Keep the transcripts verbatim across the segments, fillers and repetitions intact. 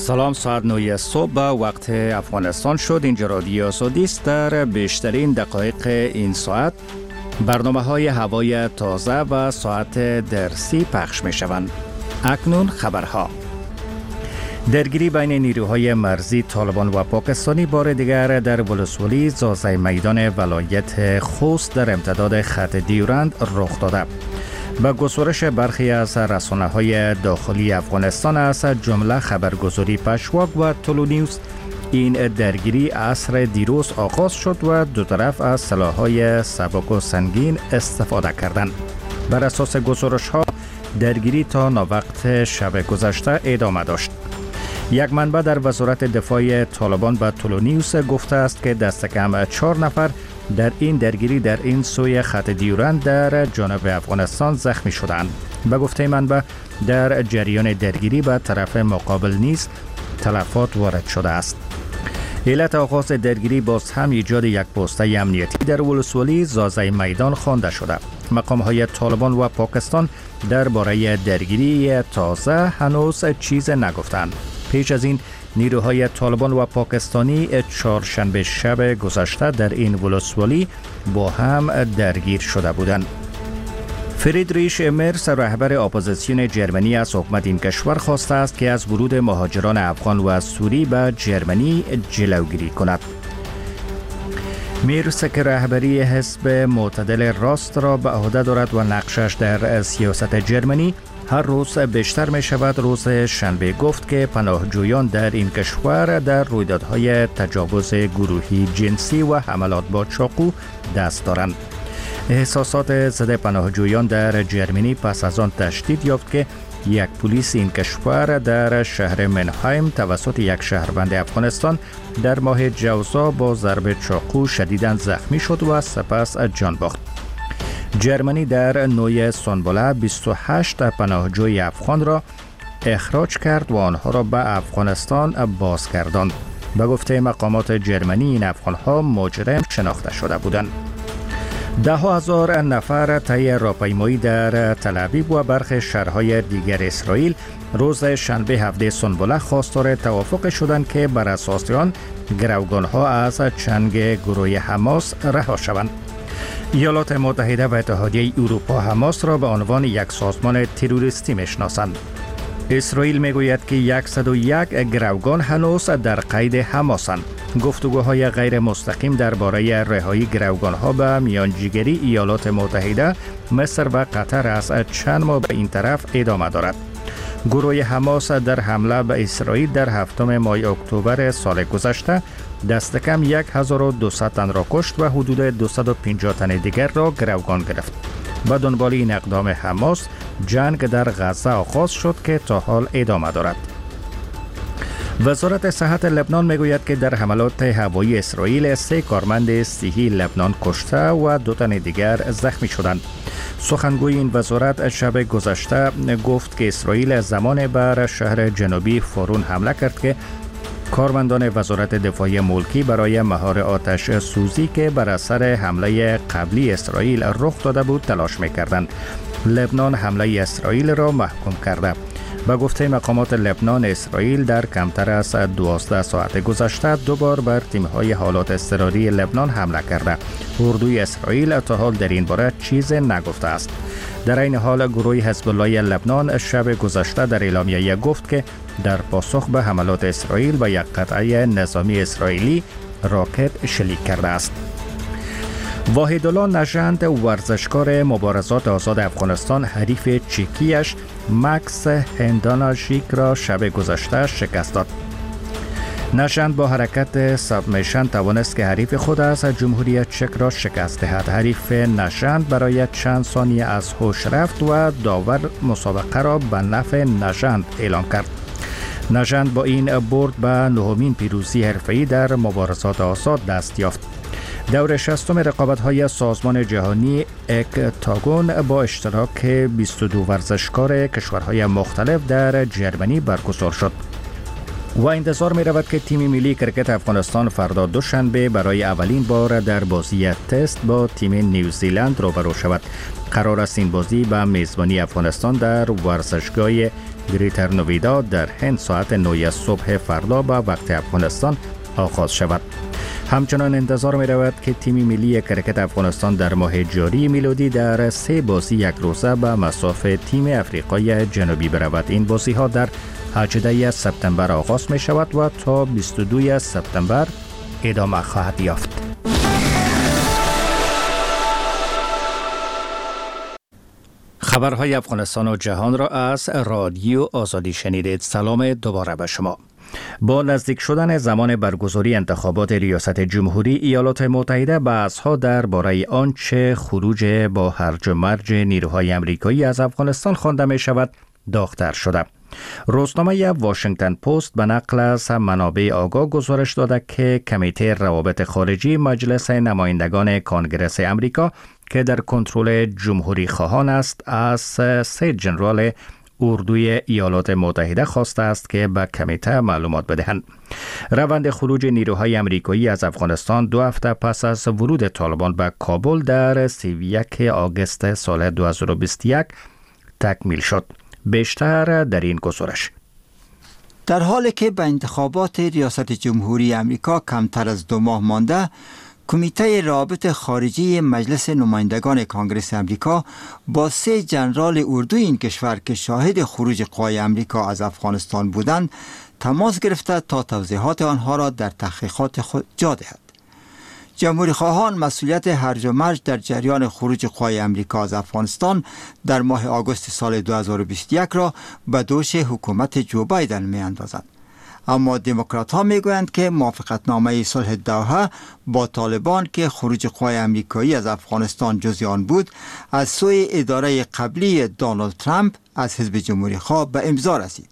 سلام، ساعت نه صبح وقت افغانستان شد. اینجا رادیو آزادی است. در بیشترین دقایق این ساعت برنامه های هوای تازه و ساعت درسی پخش می شوند. اکنون خبرها. درگیری بین نیروهای مرزی طالبان و پاکستانی بار دیگر در ولسوالی زازای میدان ولایت خوست در امتداد خط دیورند رخ داده. به گزارش برخی از رسانه‌های داخلی افغانستان از جمله خبرگزاری پشواک و تولو نیوز، این درگیری عصر دیروز آغاز شد و دو طرف از سلاح‌های سبک و سنگین استفاده کردند. بر اساس گزارش‌ها درگیری تا ناوقت شب گذشته ادامه داشت. یک منبع در وزارت دفاع طالبان به تولو نیوز گفته است که دست کم چهار نفر در این درگیری در این سوی خط دیورند در جنوب افغانستان زخمی شدند. به گفته منبع در جریان درگیری به طرف مقابل نیز تلفات وارد شده است. علت آغاز درگیری باز هم ایجاد یک پوسته امنیتی در ولسوالی زازای میدان خوانده شده. مقام‌های طالبان و پاکستان درباره درگیری تازه هنوز چیز نگفتند. پیش از این نیروهای طالبان و پاکستانی چهارشنبه شب گذشته در این ولسوالی با هم درگیر شده بودند. فریدریش مرس، رهبر اپوزیسیون جرمنی از حکومت این کشور خواسته است که از ورود مهاجران افغان و سوری به جرمنی جلوگیری کند. میرس که رهبری حزب معتدل راست را به عهده دارد و نقشش در سیاست جرمنی هر روز بیشتر می شود، روز شنبه گفت که پناهجویان در این کشور در رویدادهای تجاوز گروهی جنسی و حملات با چاقو دست دارند. احساسات ضد پناهجویان در جرمنی پس از آن تشدید یافت که یک پلیس این کشور در شهر منهایم توسط یک شهروند افغانستان در ماه جوزا با ضرب چاقو شدیداً زخمی شد و سپس جان باخت. جرمنی در نوع سنبله بیست و هشت پناهجوی افغان را اخراج کرد و آنها را به افغانستان بازگرداند. به گفته مقامات جرمنی این افغانها مجرم شناخته شده بودند. ده هزار نفر طی راهپیمایی در تل‌آویو و برخی شهرهای دیگر اسرائیل روز شنبه هفده سنبله خواستار توافق شدند که بر اساس آن گروگانها از چنگ گروه حماس رها شوند. ایالات متحده و اتحادیه اروپا حماس را به عنوان یک سازمان تروریستی میشناسند. اسرائیل میگوید که صد و یک گروگان هنوز در قید حماسند. گفتگوهای غیر مستقیم درباره رهایی گروگانها به میانجیگری ایالات متحده، مصر و قطر از چند ماه به این طرف ادامه دارد. گروه حماس در حمله به اسرائیل در هفتم ماه اکتبر سال گذشته دست کم هزار و دویست تن را کشت و حدود دویست و پنجاه تن دیگر را گروگان گرفت. به دنبال این اقدام حماس جنگ در غزه آغاز شد که تا حال ادامه دارد. وزارت صحت لبنان میگوید که در حملات هوایی اسرائیل سه کارمند صحی لبنان کشته و دو تن دیگر زخمی شدند. سخنگوی این وزارت شب گذشته گفت که اسرائیل زمان بر شهر جنوبی فورون حمله کرد که کارمندان وزارت دفاع ملکی برای مهار آتش سوزی که بر اثر حمله قبلی اسرائیل رخ داده بود تلاش می‌کردند. لبنان حمله اسرائیل را محکوم کرده. به گفته مقامات لبنان، اسرائیل در کمتر از دوازده ساعت گذشته دو بار بر تیم‌های حالات اضطراری لبنان حمله کرده. اردوی اسرائیل تا حال در این باره چیز نگفته است. در این حال گروه حزب الله لبنان شب گذشته در اعلامیه گفت که در پاسخ به حملات اسرائیل به یک قطعه نظامی اسرائیلی راکت شلیک کرده است. واحدالله نژند، ورزشکار مبارزات آزاد افغانستان، حریف چکیش مکس هنداناشیک را شب گذشته شکست داد. نژند با حرکت سابمیشن توانست که حریف خود از جمهوری چک را شکست دهد. حریف نژند برای چند ثانیه از هوش رفت و داور مسابقه را به نفع نژند اعلام کرد. نژند با این برد به نهمین پیروزی حرفه‌ای در مبارزات آزاد دست یافت. دور شصتم رقابت‌های سازمان جهانی اکتاگون با اشتراک بیست و دو ورزشکار کشورهای مختلف در جرمنی برگزار شد. و انتظار می رود که تیم ملی کرکت افغانستان فردا دوشنبه برای اولین بار در بازی تست با تیم نیوزیلند روبرو شود. قرار است این بازی به میزبانی افغانستان در ورزشگاه گریتر نویدا در هند ساعت نه صبح فردا به وقت افغانستان آغاز شود. همچنان انتظار می رود که تیم ملی کرکت افغانستان در ماه جاری میلادی در سه بازی یک روزه به مصاف تیم افریقای جنوبی برود. این بازی ها در هجدهم سپتامبر آغاز می شود و تا بیست و دوم سپتامبر ادامه خواهد یافت. خبرهای افغانستان و جهان را از رادیو آزادی شنیدید. سلام دوباره به شما. با نزدیک شدن زمان برگزاری انتخابات ریاست جمهوری، ایالات متحده بحث‌ها درباره آنچه خروج با هرج و مرج نیروهای آمریکایی از افغانستان خوانده می شود داغ‌تر شده. روزنامه واشنگتن پست به نقل از منابع آگاه گزارش داده که کمیته روابط خارجی مجلس نمایندگان کنگره آمریکا که در کنترل جمهوری خواهان است از سه ژنرال اردوی ایالات متحده خواسته است که به کمیته معلومات بدهند. روند خروج نیروهای آمریکایی از افغانستان دو هفته پس از ورود طالبان به کابل در سی و یک آگوست سال دو هزار و بیست و یک تکمیل شد. بیشتر در این گزارش. در حالی که به انتخابات ریاست جمهوری آمریکا کمتر از دو ماه مانده، کمیته روابط خارجی مجلس نمایندگان کنگره آمریکا با سه ژنرال اردوی این کشور که شاهد خروج قوای آمریکا از افغانستان بودند تماس گرفته تا توضیحات آنها را در تحقیقات خود جا دهد. جمهوری خواهان مسئولیت هرج و مرج در جریان خروج قوای آمریکا از افغانستان در ماه آگوست سال دو هزار و بیست و یک را به دوش حکومت جو بایدن می اندازند. اما دموکرات ها می گویند که موافقتنامه صلح دوحه با طالبان که خروج قوای آمریکایی از افغانستان جزئی آن بود از سوی اداره قبلی دونالد ترامپ از حزب جمهوری خواه به امضا رسید.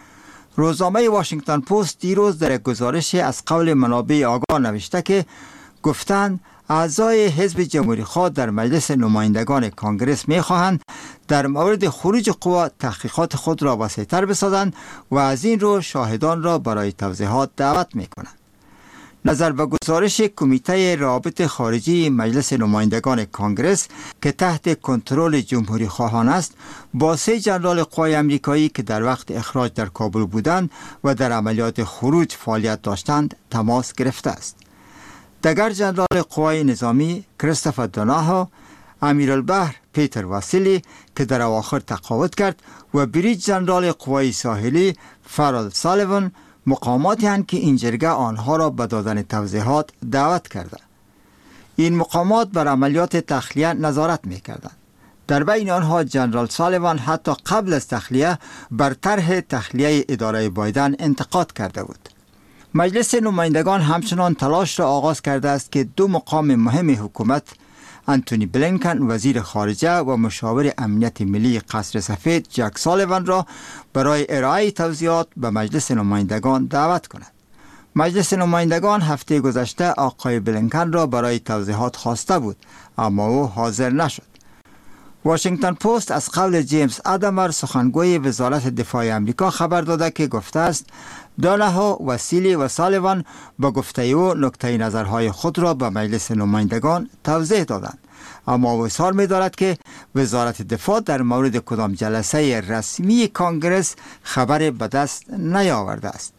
روزنامه واشنگتن پست دیروز در گزارش از قول منابع آگاه نوشته که گفتند اعضای حزب جمهوری خواه در مجلس نمایندگان کنگره می خواهند در مورد خروج قوا تحقیقات خود را وسیع‌تر بسازند و از این رو شاهدان را برای توضیحات دعوت می کنند. نظر به گزارش کمیته روابط خارجی مجلس نمایندگان کنگره که تحت کنترل جمهوری خواهان است، با سه ژنرال قوای آمریکایی که در وقت اخراج در کابل بودند و در عملیات خروج فعالیت داشتند تماس گرفته است. دگر ژنرال قوای نظامی کریستوفر دوناهو، امیرالبحر پیتر واسیلی که در اواخر تقاعد کرد و بریج ژنرال قوای ساحلی فرال سالیوان مقاماتی هستند که این جرگه آنها را به دادن توضیحات دعوت کرده. این مقامات بر عملیات تخلیه نظارت می‌کردند. در بین آنها ژنرال سالیوان حتی قبل از تخلیه بر طرح تخلیه اداره بایدن انتقاد کرده بود. مجلس نمایندگان همچنان تلاش را آغاز کرده است که دو مقام مهم حکومت، انتونی بلینکن وزیر خارجه و مشاور امنیت ملی قصر سفید جک سالیوان را برای ارائه توضیحات به مجلس نمایندگان دعوت کند. مجلس نمایندگان هفته گذشته آقای بلینکن را برای توضیحات خواسته بود اما او حاضر نشد. واشنگتن پست از قول جیمز آدامر سخنگوی وزارت دفاع آمریکا خبر داده که گفته است دوناهو، واسیلی و سالیوان با گفته او نکته نظرهای خود را به مجلس نمایندگان توضیح دادند، اما او اصرار می‌دارد که وزارت دفاع در مورد کدام جلسه رسمی کنگره خبر به دست نیاورده است.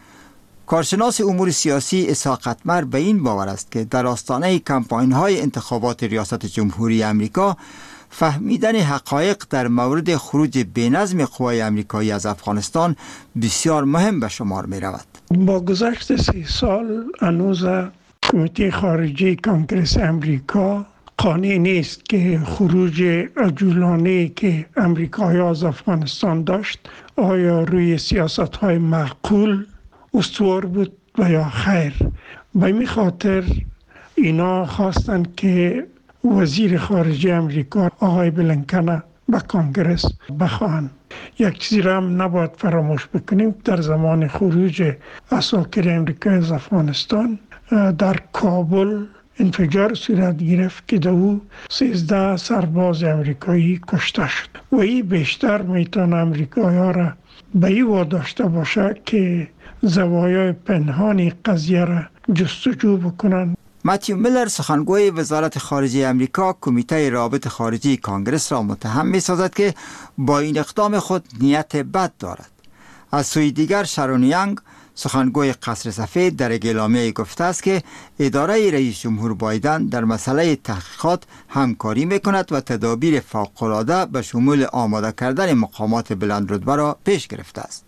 کارشناس امور سیاسی اسحاق قطمر به این باور است که در آستانه کمپاین‌های انتخابات ریاست جمهوری آمریکا فهمیدن حقایق در مورد خروج بی‌نظم قوای آمریکایی از افغانستان بسیار مهم به شمار می رود. با گذشت سی سال هنوز کمیته خارجی کنگره آمریکا قانع نیست که خروج عجولانه که آمریکایی از افغانستان داشت آیا روی سیاست‌های معقول استوار بود و یا خیر. به این خاطر اینا خواستند که وزیر خارجه امریکا آقای بلینکن به کنگره بخواهند. یک چیزی را هم نباید فراموش بکنیم، در زمان خروج عساکر امریکا از افغانستان در کابل انفجار صورت گرفت که در او سیزده سرباز امریکایی کشته شد و این بیشتر میتونه امریکایی ها را به این واداشته باشه که زوایای پنهانی قضیه را جستجو بکنن. متیو میلر سخنگوی وزارت خارجه امریکا کمیته روابط خارجی کانگرس را متهم می سازد که با این اقدام خود نیت بد دارد. از سوی دیگر شارون یانگ سخنگوی قصر سفید در اعلامیه گفته است که اداره رئیس جمهور بایدن در مسئله تحقیقات همکاری میکند و تدابیر فوق‌العاده به شمول آماده کردن مقامات بلند رتبه را پیش گرفته است.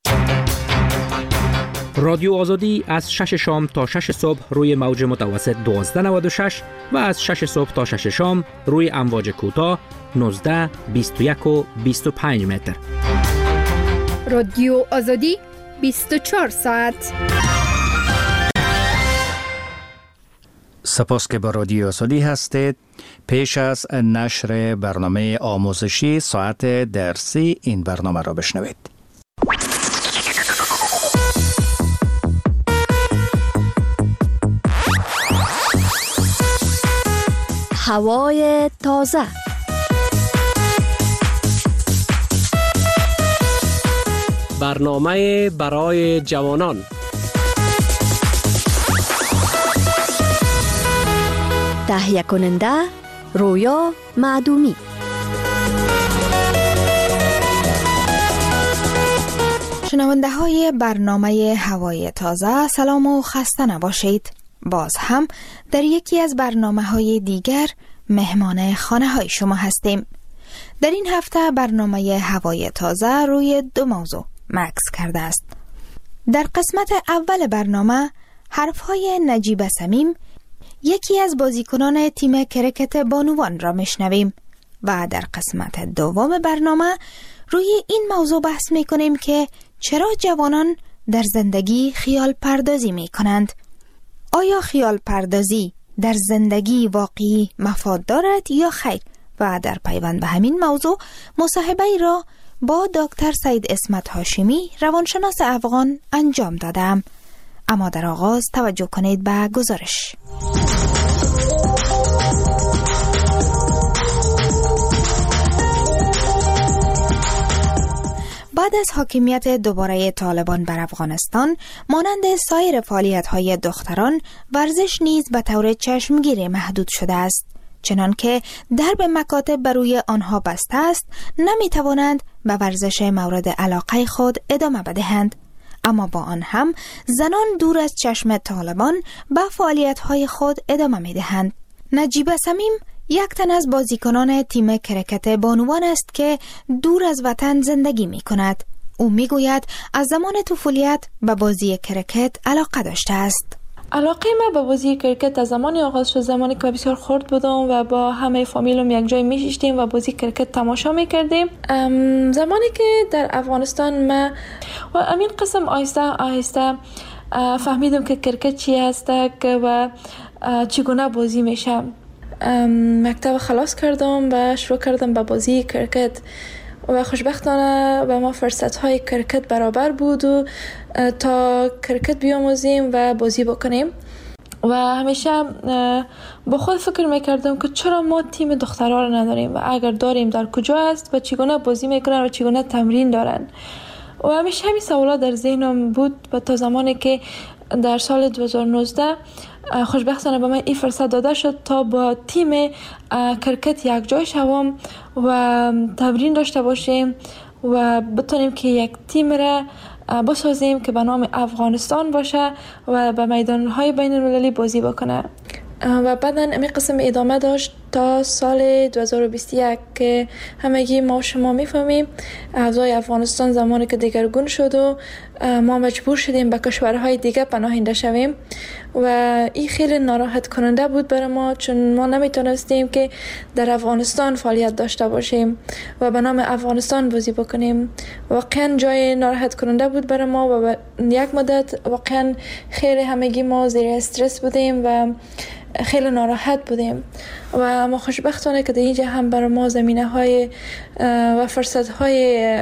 رادیو آزادی از شش شام تا شش صبح روی موج متوسط دوازده نود و شش و از شش صبح تا شش شام روی امواج کوتاه نوزده، بیست و یک و بیست و پنج متر. رادیو آزادی بیست و چهار ساعت. سپاس که با رادیو آزادی هستید. پیش از نشر برنامه آموزشی ساعت درسی این برنامه را بشنوید. هوای تازه. برنامه برای جوانان. تهیه کننده رویا معدومی. شنونده های برنامه هوای تازه، سلام و خسته نباشید. باز هم در یکی از برنامه های دیگر مهمان خانه های شما هستیم. در این هفته برنامه هوای تازه روی دو موضوع مکس کرده است. در قسمت اول برنامه حرفهای نجیب صمیم، یکی از بازیکنان تیم کرکت بانوان را میشنویم و در قسمت دوم برنامه روی این موضوع بحث میکنیم که چرا جوانان در زندگی خیال پردازی میکنند. آیا خیال پردازی در زندگی واقعی مفاد دارد یا خیر؟ و در پیوند به همین موضوع مصاحبه ای را با دکتر سید اسمت هاشمی روانشناس افغان انجام دادم. اما در آغاز توجه کنید به گزارش. بعد از حاکمیت دوباره طالبان بر افغانستان، مانند سایر فعالیت‌های دختران، ورزش نیز به طور چشمگیر محدود شده است. چنان که درب مکاتب بر روی آنها بسته است، نمی توانند به ورزش مورد علاقه خود ادامه بدهند. اما با آن هم زنان دور از چشم طالبان به فعالیت‌های خود ادامه می دهند. نجیب صمیم یک تن از بازیکنان تیم کرکت بانوان است که دور از وطن زندگی می کند. او می گوید از زمان طفولیت به بازی کرکت علاقه داشته است. علاقه من به بازی کرکت از زمانی آغاز شد، زمانی که بسیار خرد بودم و با همه فامیلم یک جای میشیشتیم و بازی کرکت تماشا میکردیم. زمانی که در افغانستان من و امین قسم آهسته آهسته فهمیدم که کرکت چی هست و چگونه بازی میشه. مکتب خلاص کردم و شروع کردم به بازی کرکت و خوشبختانه به ما فرصت های کرکت برابر بود و تا کرکت بیاموزیم و بازی بکنیم و همیشه با خود فکر میکردم که چرا ما تیم دخترها رو نداریم و اگر داریم در کجا است و چگونه بازی میکنن و چگونه تمرین دارن. و همیشه همین سوالات در ذهنم بود و تا زمانی که در سال دو هزار و نوزده خوشبختانه به من این فرصت داده شد تا با تیم کرکت یک جای شوم و تمرین داشته باشیم و بتونیم که یک تیم را بسازیم که به نام افغانستان باشه و به میدانهای بین المللی بازی بکنه. و بعدا امی قسم ادامه داشت تا سال دو هزار و بیست و یک که همگی ما شما میفهمیم اوضاع افغانستان زمانی که دگرگون شد و ما مجبور شدیم به کشورهای دیگه پناهنده شویم و این خیلی ناراحت کننده بود برای ما، چون ما نمیتونستیم که در افغانستان فعالیت داشته باشیم و به نام افغانستان بازی بکنیم. واقعا جای ناراحت کننده بود برای ما و یک مدت واقعا خیلی همگی ما زیر استرس بودیم و خیلی ناراحت بودیم و ما خوشبختانه که در اینجا هم برای ما زمینه های و فرصت های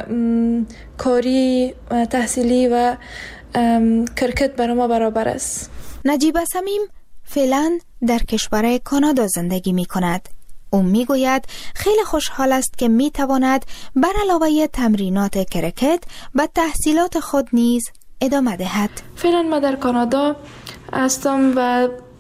کاری تحصیلی و کرکت برای ما برابر است. نجیب صمیم فعلا در کشور کانادا زندگی می کند. او میگوید خیلی خوشحال است که میتواند بر علاوه تمرینات کرکت به تحصیلات خود نیز ادامه دهد. فعلا ما در کانادا هستم و